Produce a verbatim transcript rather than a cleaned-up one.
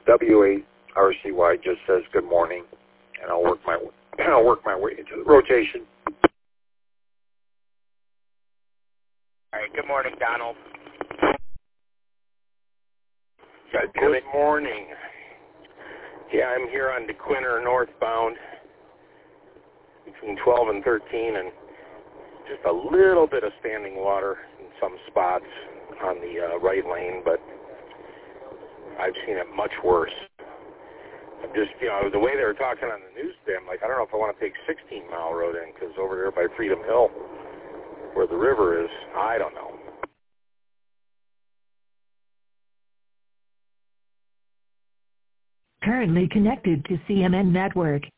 W A R C Y just says good morning, and I'll work my I'll work my way into the rotation. All right, good morning, Donald. Good, good morning. Yeah, I'm here on DeQuinter northbound between twelve and thirteen, and just a little bit of standing water in some spots on the uh, right lane, but I've seen it much worse. I'm just, you know, the way they were talking on the news today, I'm like, I don't know if I want to take sixteen mile road in, because over there by Freedom Hill, where the river is, I don't know. Currently connected to C M N Network.